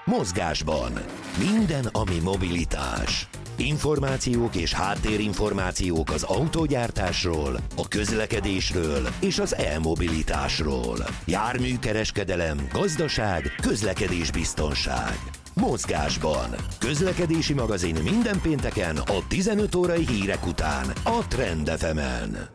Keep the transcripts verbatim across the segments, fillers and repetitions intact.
Mozgásban. Minden, ami mobilitás. Információk és háttérinformációk az autógyártásról, a közlekedésről és az e-mobilitásról. Járműkereskedelem, gazdaság, közlekedésbiztonság. Mozgásban. Közlekedési magazin minden pénteken a tizenöt órai hírek után a Trend ef emen.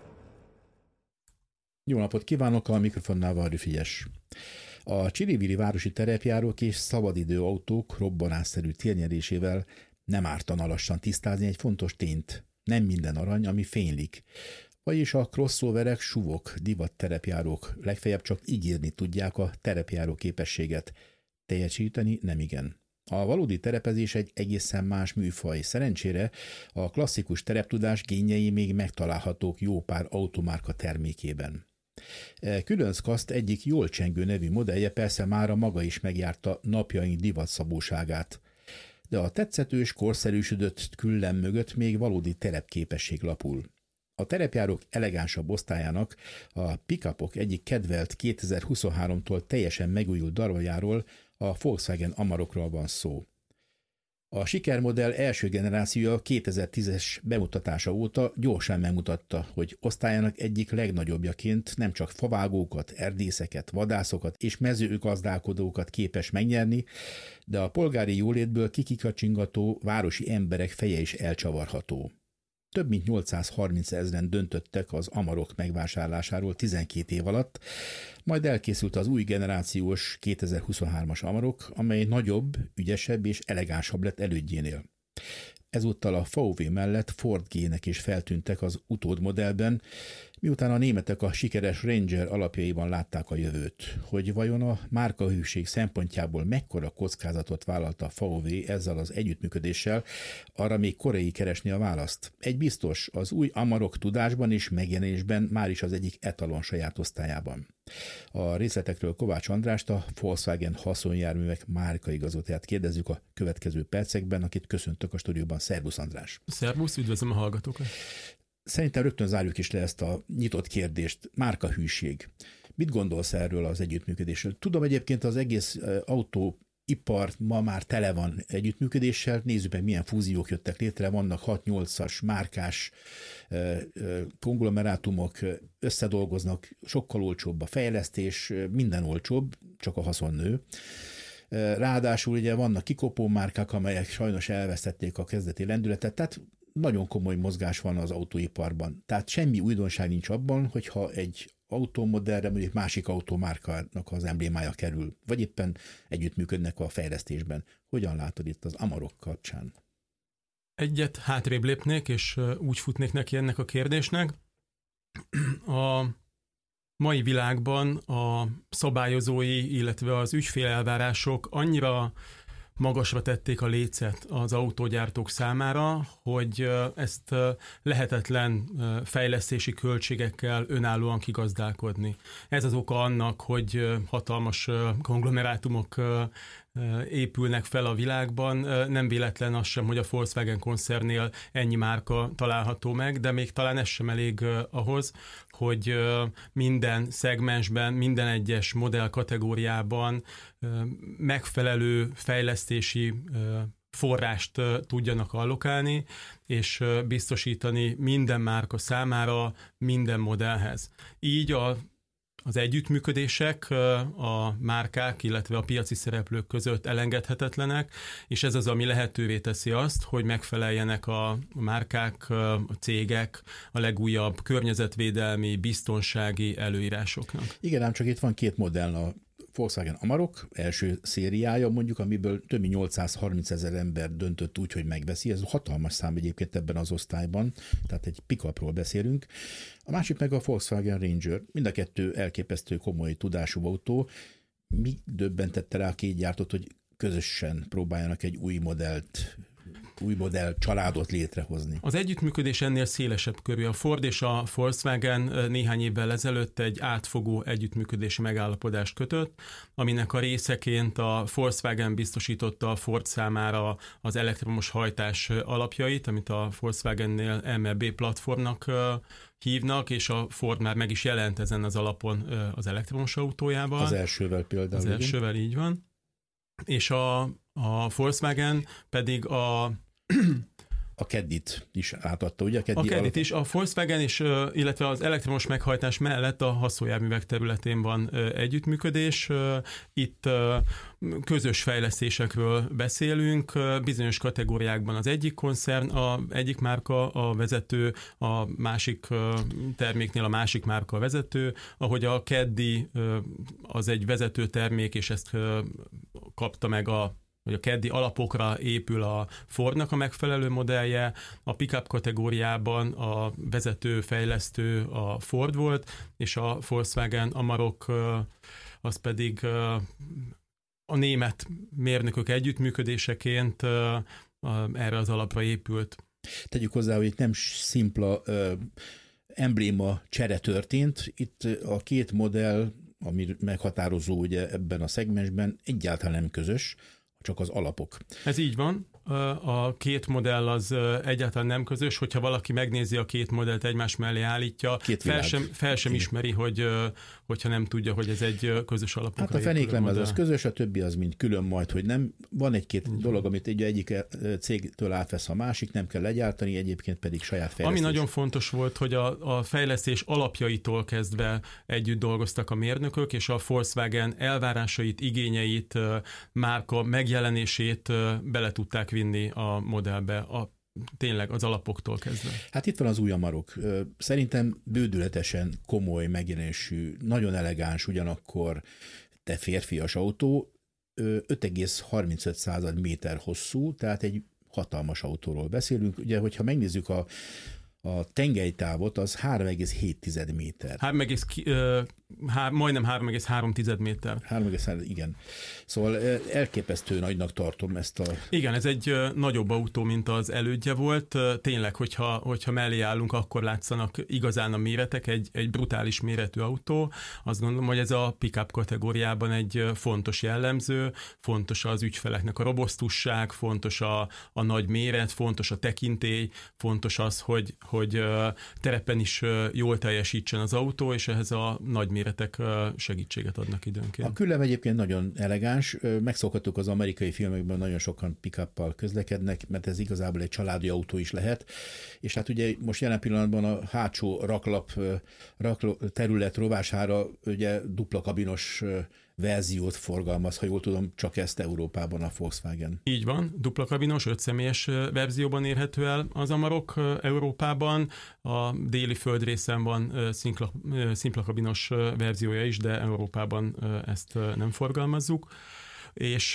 Jó napot kívánok, a mikrofonnál Varri Frigyes. A Csili-Vili városi terepjárók és szabadidő autók robbanásszerű térnyerésével nem ártana lassan tisztázni egy fontos tényt. Nem minden arany, ami fénylik. Vagyis a crossoverek, suvok, divat terepjárók legfeljebb csak ígérni tudják a terepjáró képességet. Teljesíteni nem igen. A valódi terepezés egy egészen más műfaj. Szerencsére a klasszikus tereptudás génjei még megtalálhatók jó pár automárka termékében. Különszkaszt egyik jól csengő nevű modellje persze mára maga is megjárta napjaink divatszabóságát. De a tetszetős, korszerűsödött küllem mögött még valódi terepképesség lapul. A terepjárók elegánsabb osztályának, a pick-upok egyik kedvelt kétezer-huszonháromtól teljesen megújult darabjáról, a Volkswagen Amarokról van szó. A sikermodell első generációja kétezer-tízes bemutatása óta gyorsan megmutatta, hogy osztályának egyik legnagyobbjaként nem csak favágókat, erdészeket, vadászokat és mezőgazdálkodókat képes megnyerni, de a polgári jólétből kikikacsingató városi emberek feje is elcsavarható. Több mint nyolcszázharminc ezren döntöttek az Amarok megvásárlásáról tizenkét év alatt, majd elkészült az új generációs kétezer-huszonhármas Amarok, amely nagyobb, ügyesebb és elegánsabb lett elődjénél. Ezúttal a vé vé mellett Ford gének is feltűntek az utódmodellben, miután a németek a sikeres Ranger alapjaiban látták a jövőt. Hogy vajon a márkahűség szempontjából mekkora kockázatot vállalta a vé vé ezzel az együttműködéssel, arra még korai keresni a választ. Egy biztos, az új Amarok tudásban és megjelenésben már is az egyik etalon saját osztályában. A részletekről Kovács Andrást, a Volkswagen haszonjárművek márkaigazgatóját kérdezzük a következő percekben, akit köszöntök a stúdióban. Szervusz András! Szervusz, üdvözlöm a hallgatókat! Szerintem rögtön zárjuk is le ezt a nyitott kérdést. Márkahűség. Mit gondolsz erről az együttműködésről? Tudom, egyébként az egész autóipar ma már tele van együttműködéssel. Nézzük meg, milyen fúziók jöttek létre. Vannak hat-nyolcas márkás konglomerátumok, összedolgoznak, sokkal olcsóbb a fejlesztés, minden olcsóbb, csak a haszon nő. Ráadásul ugye vannak kikopó márkák, amelyek sajnos elvesztették a kezdeti lendületet, tehát nagyon komoly mozgás van az autóiparban. Tehát semmi újdonság nincs abban, hogyha egy autómodellre mondjuk másik autómárkának az emblémája kerül, vagy éppen együttműködnek a fejlesztésben. Hogyan látod itt az Amarok kapcsán? Egyet hátrébb lépnék, és úgy futnék neki ennek a kérdésnek. A mai világban a szabályozói, illetve az ügyfélelvárások annyira magasra tették a lécet az autógyártók számára, hogy ezt lehetetlen fejlesztési költségekkel önállóan kigazdálkodni. Ez az oka annak, hogy hatalmas konglomerátumok épülnek fel a világban. Nem véletlen az sem, hogy a Volkswagen koncernnél ennyi márka található meg, de még talán ez sem elég ahhoz, hogy minden szegmensben, minden egyes modell kategóriában megfelelő fejlesztési forrást tudjanak allokálni, és biztosítani minden márka számára, minden modellhez. Így a Az együttműködések a márkák, illetve a piaci szereplők között elengedhetetlenek, és ez az, ami lehetővé teszi azt, hogy megfeleljenek a márkák, a cégek a legújabb környezetvédelmi, biztonsági előírásoknak. Igen, ám csak itt van két modell, a Volkswagen Amarok első szériája mondjuk, amiből több mint nyolcszázharminc ezer ember döntött úgy, hogy megveszi. Ez hatalmas szám egyébként ebben az osztályban, tehát egy pick-upról beszélünk. A másik meg a Volkswagen Ranger. Mind a kettő elképesztő komoly tudású autó. Mi döbbentette rá a két gyártót, hogy közösen próbáljanak egy új modellt új modell családot létrehozni? Az együttműködés ennél szélesebb körű. A Ford és a Volkswagen néhány évvel ezelőtt egy átfogó együttműködési megállapodást kötött, aminek a részeként a Volkswagen biztosította a Ford számára az elektromos hajtás alapjait, amit a Volkswagennél em e bé platformnak hívnak, és a Ford már meg is jelent ezen az alapon az elektromos autójával. Az elsővel például. Az elsővel így van. és a, a Volkswagen pedig a A Keddit is átadta, ugye? A Keddi A Keddit alap... is, a Volkswagen is, illetve az elektromos meghajtás mellett a haszonjárművek területén van együttműködés. Itt közös fejlesztésekről beszélünk, bizonyos kategóriákban az egyik koncern, a egyik márka a vezető, a másik terméknél a másik márka a vezető, ahogy a Keddi az egy vezető termék, és ezt kapta meg a hogy a Keddi alapokra épül a Fordnak a megfelelő modellje, a pickup kategóriában a vezető fejlesztő a Ford volt, és a Volkswagen Amarok az pedig a német mérnökök együttműködéseként erre az alapra épült. Tegyük hozzá, hogy itt nem szimpla ö, embléma csere történt, itt a két modell, ami meghatározó ugye ebben a szegmensben, egyáltalán nem közös, csak az alapok. Ez így van. A két modell az egyáltalán nem közös, hogyha valaki megnézi a két modellt egymás mellé állítja, fel sem, fel sem ismeri, hogy, hogyha nem tudja, hogy ez egy közös alapokra Hát a fenéklemez az közös, a többi az mind külön majd, hogy nem. Van egy-két mm. dolog, amit egy egyik cégtől átvesz a másik, nem kell legyártani, egyébként pedig saját fejlesztés. Ami nagyon fontos volt, hogy a, a fejlesztés alapjaitól kezdve együtt dolgoztak a mérnökök, és a Volkswagen elvárásait, igényeit, márka megjelenését bele tudták vinni a modellbe, a, tényleg az alapoktól kezdve. Hát itt van az új Amarok. Szerintem bődületesen komoly megjelenésű, nagyon elegáns, ugyanakkor te férfias autó, öt egész harmincöt méter hosszú, tehát egy hatalmas autóról beszélünk. Ugye, hogyha megnézzük a A tengelytávot, az három egész hét méter. három egész, uh, há, majdnem három egész három méter. három egész három, igen. Szóval elképesztő nagynak tartom ezt a... Igen, ez egy uh, nagyobb autó, mint az elődje volt. Uh, tényleg, hogyha, hogyha mellé állunk, akkor látszanak igazán a méretek, egy, egy brutális méretű autó. Azt gondolom, hogy ez a pickup kategóriában egy fontos jellemző, fontos az ügyfeleknek a robosztusság, fontos a, a nagy méret, fontos a tekintély, fontos az, hogy hogy terepen is jól teljesítsen az autó, és ehhez a nagyméretek segítséget adnak időnként. A küllem egyébként nagyon elegáns, megszokhattuk az amerikai filmekben, nagyon sokan pick-uppal közlekednek, mert ez igazából egy családi autó is lehet, és hát ugye most jelen pillanatban a hátsó raklap, raklap terület rovására ugye dupla kabinos verziót forgalmaz, ha jól tudom, csak ezt Európában a Volkswagen. Így van, dupla kabinos, öt személyes verzióban érhető el az Amarok Európában, a déli földrészen van szimpla, szimpla kabinos verziója is, de Európában ezt nem forgalmazzuk, és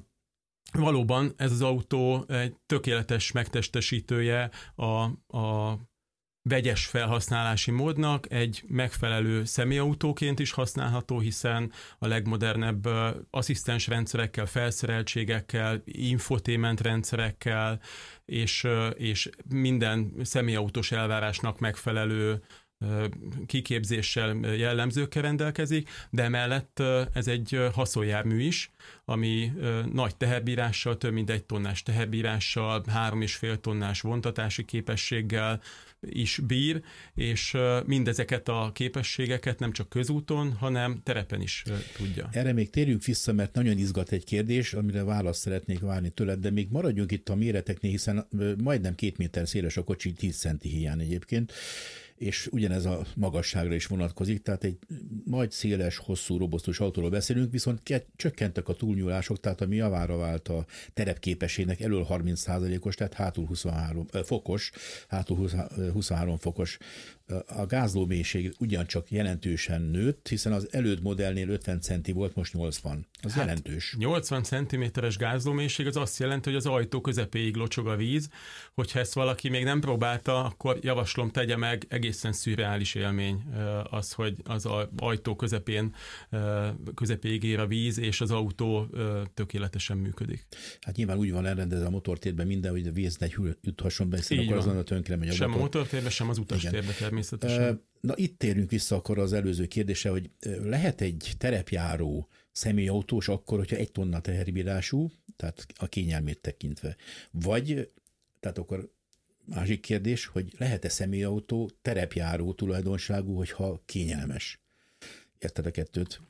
valóban ez az autó egy tökéletes megtestesítője a, a vegyes felhasználási módnak, egy megfelelő személyautóként is használható, hiszen a legmodernebb asszisztens rendszerekkel, felszereltségekkel, infotainment rendszerekkel, és, és minden személyautós elvárásnak megfelelő kiképzéssel, jellemzőkkel rendelkezik, de emellett ez egy haszonjármű is, ami nagy teherbírással, több mint egy tonnás teherbírással, három és fél tonnás vontatási képességgel is bír, és mindezeket a képességeket nem csak közúton, hanem terepen is tudja. Erre még térjünk vissza, mert nagyon izgat egy kérdés, amire választ szeretnék várni tőled, de még maradjunk itt a méreteknél, hiszen majdnem két méter széles a kocsi, tíz centi hiány egyébként, és ugyanez a magasságra is vonatkozik, tehát egy nagy széles, hosszú, robosztus autóról beszélünk, viszont ke- csökkentek a túlnyúlások, tehát ami javára vált a terepképességnek, elől harminc százalékos, tehát hátul huszonhárom fokos, hátul huszonhárom fokos. A gázlómélység ugyancsak jelentősen nőtt, hiszen az előd modellnél ötven centi volt, most nyolcvan. Az hát jelentős. nyolcvan centiméteres gázlómélység az azt jelenti, hogy az ajtó közepéig locsog a víz. Hogyha ezt valaki még nem próbálta, akkor javaslom, tegye meg, egészen szürreális élmény az, hogy az ajtó közepén közepéig ér a víz, és az autó tökéletesen működik. Hát nyilván úgy van elrendezve a motortérben minden, hogy a víz ne juthasson be, hiszen akkor azonnal tönkre megy a sem motor. a motortérbe, sem az utastérbe természetesen. Na itt térünk vissza akkor az előző kérdésre, hogy lehet egy terepjáró személyautós akkor, hogyha egy tonna teherbírású, tehát a kényelmét tekintve. Vagy, tehát akkor másik kérdés, hogy lehet-e személyautó terepjáró tulajdonságú, hogyha kényelmes? Érted a kettőt?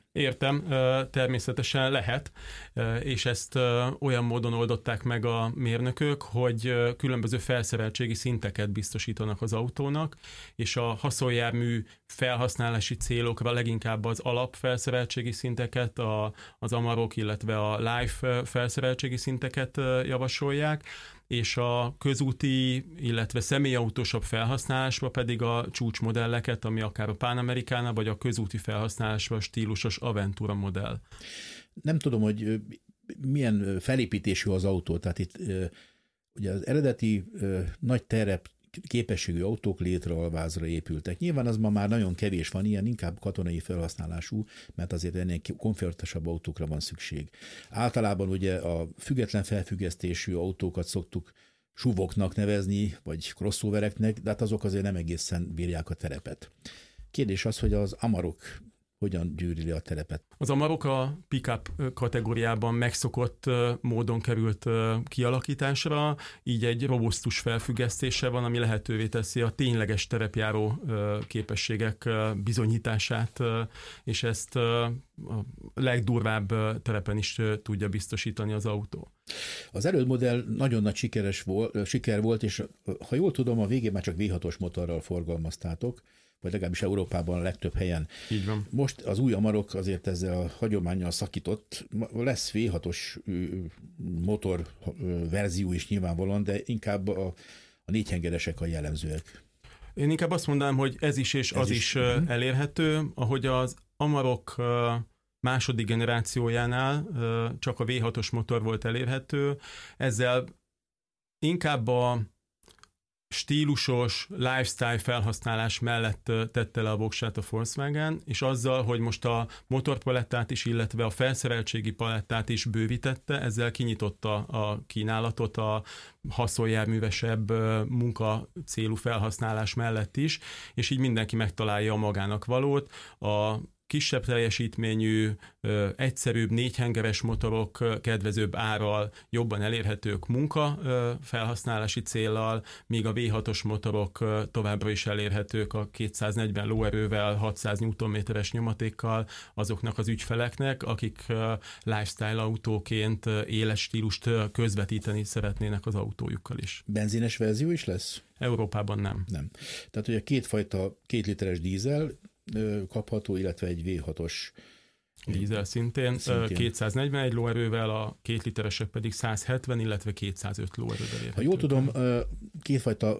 Értem, természetesen lehet, és ezt olyan módon oldották meg a mérnökök, hogy különböző felszereltségi szinteket biztosítanak az autónak, és a haszonjármű felhasználási célokra leginkább az alapfelszereltségi szinteket, a, az Amarok, illetve a Life felszereltségi szinteket javasolják, és a közúti, illetve személyautósabb felhasználásra pedig a csúcsmodelleket, ami akár a Pan Americana, vagy a közúti felhasználásra stílusos Aventura modell. Nem tudom, hogy milyen felépítésű az autó, tehát itt ugye az eredeti nagy terep képességű autók létraalvázra épültek. Nyilván az ma már nagyon kevés van, ilyen inkább katonai felhasználású, mert azért ennél komfortosabb autókra van szükség. Általában ugye a független felfüggesztésű autókat szoktuk suvoknak nevezni, vagy crossovereknek, de hát azok azért nem egészen bírják a terepet. Kérdés az, hogy az Amarok hogyan gyűrili a terepet. Az Amarok a pick-up kategóriában megszokott módon került kialakításra, így egy robusztus felfüggesztése van, ami lehetővé teszi a tényleges terepjáró képességek bizonyítását, és ezt a legdurvább terepen is tudja biztosítani az autó. Az erődmodell nagyon nagy sikeres volt, siker volt, és ha jól tudom, a végén már csak vé hatos motorral forgalmaztátok, vagy legalábbis Európában a legtöbb helyen. Így van. Most az új Amarok azért ezzel a hagyománnyal szakított, lesz vé hatos motor verzió is nyilvánvalóan, de inkább a, a négyhengeresek a jellemzőek. Én inkább azt mondanám, hogy ez is és ez az is, is elérhető, ahogy az Amarok második generációjánál csak a vé hatos motor volt elérhető, ezzel inkább a stílusos lifestyle felhasználás mellett tette le a voksát a Volkswagen, és azzal, hogy most a motorpalettát is, illetve a felszereltségi palettát is bővítette, ezzel kinyitotta a kínálatot a haszonjárművesebb munkacélú felhasználás mellett is, és így mindenki megtalálja magának valót. A kisebb teljesítményű, egyszerűbb, négyhengeres motorok kedvezőbb árral, jobban elérhetők munka felhasználási céllal, míg a vé hatos motorok továbbra is elérhetők a kétszáznegyven lóerővel, hatszáz newtonméteres nyomatékkal azoknak az ügyfeleknek, akik lifestyle autóként éles stílust közvetíteni szeretnének az autójukkal is. Benzines verzió is lesz? Európában nem. Nem. Tehát ugye kétfajta két literes dízel kapható, illetve egy vé hatos dízel szintén, szintén. kétszáznegyvenegy lóerővel, a két literesek pedig száz hetven, illetve kétszázöt lóerővel érhetők. Ha jól tudom, kétfajta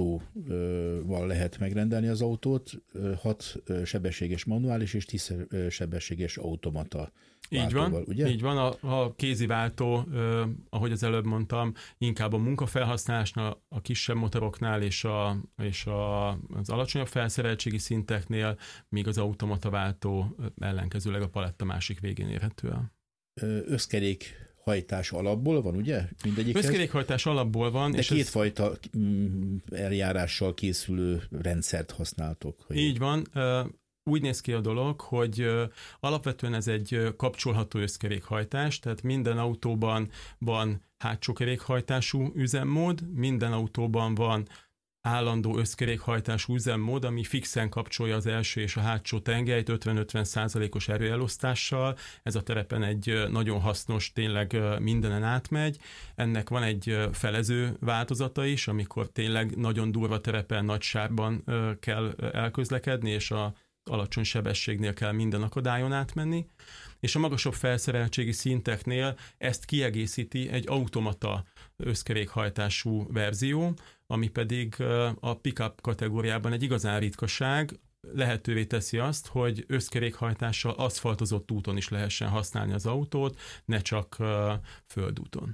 váltóval lehet megrendelni az autót, hat sebességes manuális és tíz sebességes automata. Így van, ugye? Így van, a, a kéziváltó, eh, ahogy az előbb mondtam, inkább a munkafelhasználásnál, a kisebb motoroknál és, a, és a, az alacsonyabb felszereltségi szinteknél, míg az automata váltó ellenkezőleg a paletta másik végén érhető el. Összkerék hajtás alapból van, ugye? Mindegyikhez? Összkerékhajtás alapból van. De és kétfajta ez... eljárással készülő rendszert használtok. Hogy... Így van. Úgy néz ki a dolog, hogy alapvetően ez egy kapcsolható összkerékhajtás, tehát minden autóban van hátsó kerékhajtású üzemmód, minden autóban van állandó összkerékhajtású üzemmód, ami fixen kapcsolja az első és a hátsó tengelyt ötven-ötven százalékos erőelosztással. Ez a terepen egy nagyon hasznos, tényleg mindenen átmegy. Ennek van egy felező változata is, amikor tényleg nagyon durva terepen, nagy sávban kell elközlekedni, és a alacsony sebességnél kell minden akadályon átmenni, és a magasabb felszereltségi szinteknél ezt kiegészíti egy automata összkerékhajtású verzió, ami pedig a pickup kategóriában egy igazán ritkaság, lehetővé teszi azt, hogy összkerékhajtással aszfaltozott úton is lehessen használni az autót, ne csak földúton.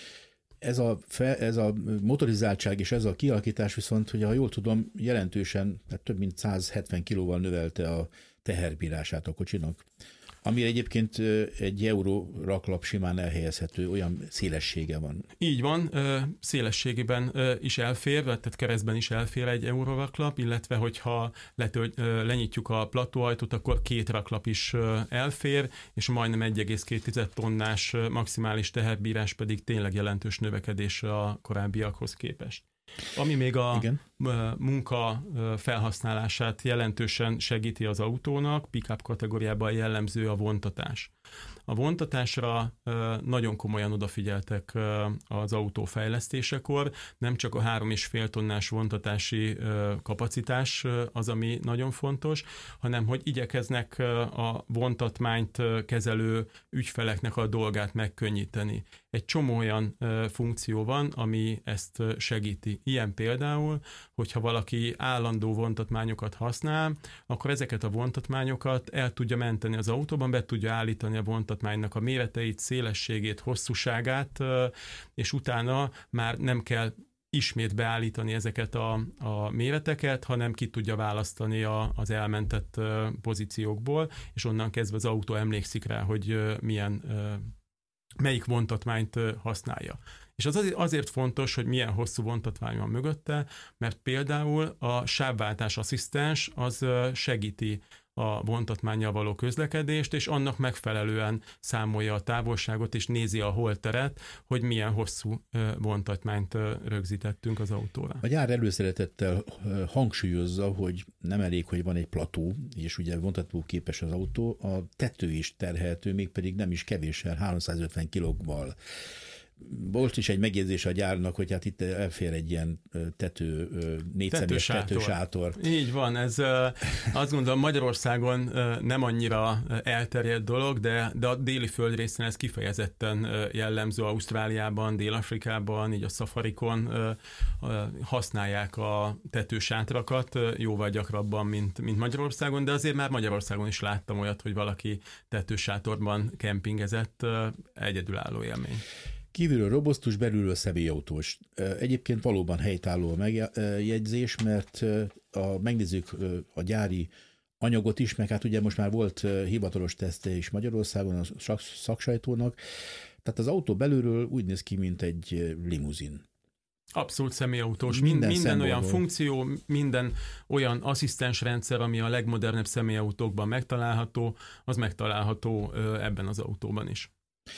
Ez a, fe, ez a motorizáltság és ez a kialakítás viszont, hogy ha jól tudom, jelentősen, hát több mint száz hetven kilóval növelte a teherbírását a kocsinak, ami egyébként egy euró raklap simán elhelyezhető, olyan szélessége van. Így van, szélességében is elfér, tehát keresztben is elfér egy euró raklap, illetve hogyha letöl, lenyitjuk a platóajtót, akkor két raklap is elfér, és majdnem egy egész két tonnás maximális teherbírás pedig tényleg jelentős növekedés a korábbiakhoz képest. Ami még a Igen. munka felhasználását jelentősen segíti az autónak, pick-up kategóriában jellemző a vontatás. A vontatásra nagyon komolyan odafigyeltek az autó fejlesztésekor, nem csak a három és fél tonnás vontatási kapacitás az, ami nagyon fontos, hanem hogy igyekeznek a vontatmányt kezelő ügyfeleknek a dolgát megkönnyíteni. Egy csomó olyan funkció van, ami ezt segíti. Ilyen például, hogyha valaki állandó vontatmányokat használ, akkor ezeket a vontatmányokat el tudja menteni az autóban, be tudja állítani a vontatmánynak a méreteit, szélességét, hosszúságát, és utána már nem kell ismét beállítani ezeket a, a méreteket, hanem ki tudja választani a, az elmentett pozíciókból, és onnan kezdve az autó emlékszik rá, hogy milyen, melyik vontatmányt használja. És az azért fontos, hogy milyen hosszú vontatvány van mögötte, mert például a sávváltás asszisztens az segíti a vontatmánnyal való közlekedést, és annak megfelelően számolja a távolságot, és nézi a holteret, hogy milyen hosszú vontatmányt rögzítettünk az autóra. A gyár előszeretettel hangsúlyozza, hogy nem elég, hogy van egy plató, és ugye vontató képes az autó, a tető is terhelhető, mégpedig nem is kevéssel, háromszázötven kilóval. Volt is egy megjegyzés a gyárnak, hogy hát itt elfér egy ilyen tető, négyszemélyes tetősátor. Így van, ez azt gondolom Magyarországon nem annyira elterjedt dolog, de, de a déli földrészen ez kifejezetten jellemző. Ausztráliában, Dél-Afrikában, így a szafarikon használják a tetősátrakat jóval gyakrabban, mint, mint Magyarországon, de azért már Magyarországon is láttam olyat, hogy valaki tetősátorban kempingezett, egyedülálló élmény. Kívülről robosztus, belülről személyautós. Egyébként valóban helytálló a megjegyzés, mert a, megnézzük a gyári anyagot is, meg hát ugye most már volt hivatalos tesztje is Magyarországon a szaksajtónak, tehát az autó belülről úgy néz ki, mint egy limuzin. Abszolút személyautós. Minden, minden olyan funkció, minden olyan asszisztensrendszer, ami a legmodernebb személyautókban megtalálható, az megtalálható ebben az autóban is.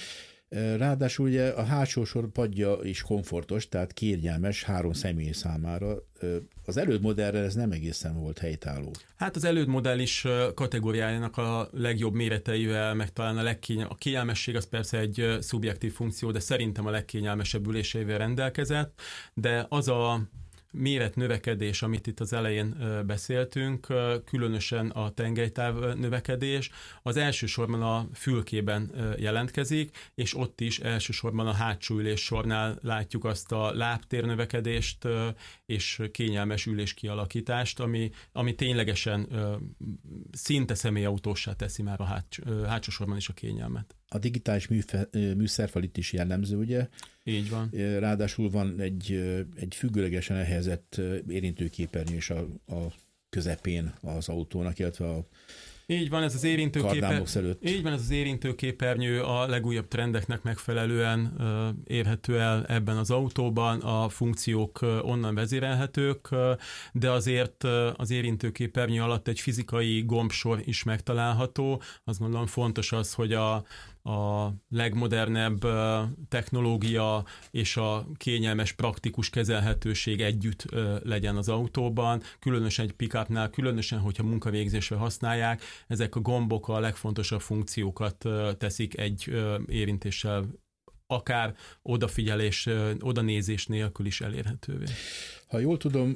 Ráadásul ugye a hátsó sor padja is komfortos, tehát kérjelmes három személy számára. Az elődmodellre ez nem egészen volt helytálló. Hát az elődmodell is kategóriájának a legjobb méreteivel, meg talán a legkényelmesebb. A kényelmesség az persze egy szubjektív funkció, de szerintem a legkényelmesebb üléseivel rendelkezett, de az a méretnövekedés, amit itt az elején beszéltünk, különösen a tengelytáv növekedés, az elsősorban a fülkében jelentkezik, és ott is elsősorban a hátsó üléssornál látjuk azt a lábtér növekedést és kényelmes ülés kialakítást, ami, ami ténylegesen szinte személyautóssá teszi már a háts, hátsó sorban is a kényelmet. A digitális műfe, műszerfal itt is jellemző, ugye? Így van. Ráadásul van egy, egy függőlegesen elhelyezett érintőképernyő is a, a közepén az autónak, illetve a Így van, ez az érintőképernyő. Így van, ez az érintőképernyő a legújabb trendeknek megfelelően uh, érhető el ebben az autóban, a funkciók uh, onnan vezérelhetők, uh, de azért uh, az érintőképernyő alatt egy fizikai gombsor is megtalálható. Azt gondolom fontos az, hogy a a legmodernebb technológia és a kényelmes, praktikus kezelhetőség együtt legyen az autóban, különösen egy pick-upnál, különösen, hogyha munkavégzésre használják, ezek a gombok a legfontosabb funkciókat teszik egy érintéssel, akár odafigyelés, odanézés nélkül is elérhetővé. Ha jól tudom,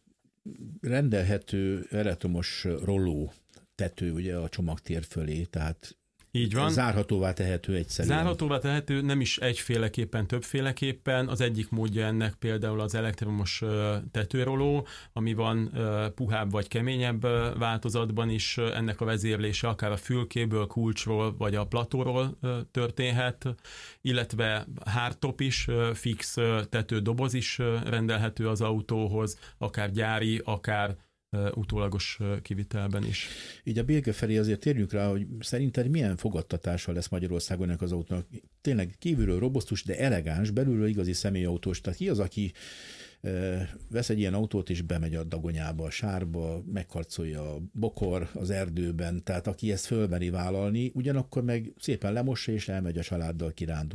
rendelhető elektromos rolló tető ugye a csomagtér fölé, tehát így van. Zárhatóvá tehető egyszerűen. Zárhatóvá tehető, nem is egyféleképpen, többféleképpen. Az egyik módja ennek például az elektromos tetőroló, ami van puhább vagy keményebb változatban is. Ennek a vezérlése akár a fülkéből, kulcsról vagy a platóról történhet, illetve hardtop is, fix tetődoboz is rendelhető az autóhoz, akár gyári, akár utólagos kivitelben is. Így a bélge felé azért térjünk rá, hogy szerinted milyen fogadtatása lesz Magyarországon ennek az autónak? Tényleg kívülről robosztus, de elegáns, belülről igazi személyautós. Tehát ki az, aki vesz egy ilyen autót és bemegy a dagonyába, a sárba, megkarcolja a bokor az erdőben, tehát aki ezt fölmeri vállalni, ugyanakkor meg szépen lemossa és elmegy a családdal kirándulni.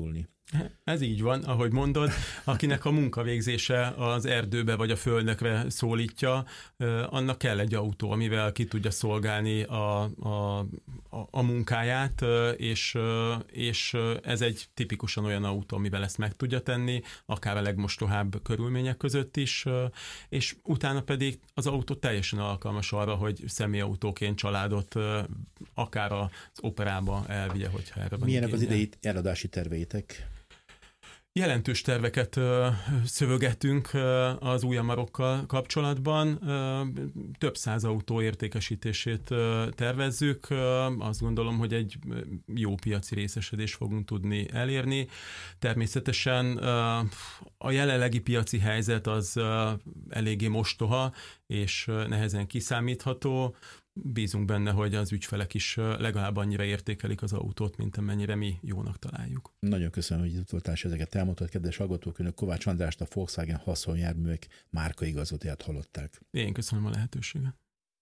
Ez így van, ahogy mondod, akinek a munkavégzése az erdőbe vagy a földnökre szólítja, annak kell egy autó, amivel ki tudja szolgálni a, a, a munkáját, és, és ez egy tipikusan olyan autó, amivel ezt meg tudja tenni, akár a legmostohább körülmények között is, és utána pedig az autó teljesen alkalmas arra, hogy személyautóként családot akár az operába elvigye, hogyha erre van. Milyenek az idei eladási terveitek? Jelentős terveket ö, szövögetünk ö, az új Amarokkal kapcsolatban. Ö, több száz autó értékesítését ö, tervezzük. Ö, azt gondolom, hogy egy jó piaci részesedést fogunk tudni elérni. Természetesen ö, a jelenlegi piaci helyzet az ö, eléggé mostoha és ö, nehezen kiszámítható. Bízunk benne, hogy az ügyfelek is legalább annyira értékelik az autót, mint amennyire mi jónak találjuk. Nagyon köszönöm, hogy itt voltál, és ezeket elmondtad, kedves hallgatók, önök Kovács Andrást, a Volkswagen haszonjárművek márkaigazgatóját hallották. Én köszönöm a lehetőséget.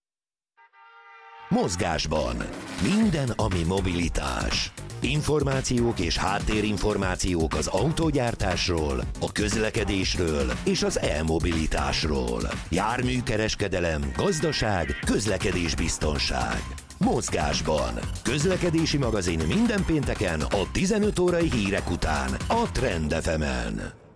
Mozgásban minden, ami mobilitás. Információk és háttérinformációk az autógyártásról, a közlekedésről és az e-mobilitásról. Járműkereskedelem, gazdaság, közlekedésbiztonság. Mozgásban. Közlekedési magazin minden pénteken a tizenöt órai hírek után a Trend ef emen.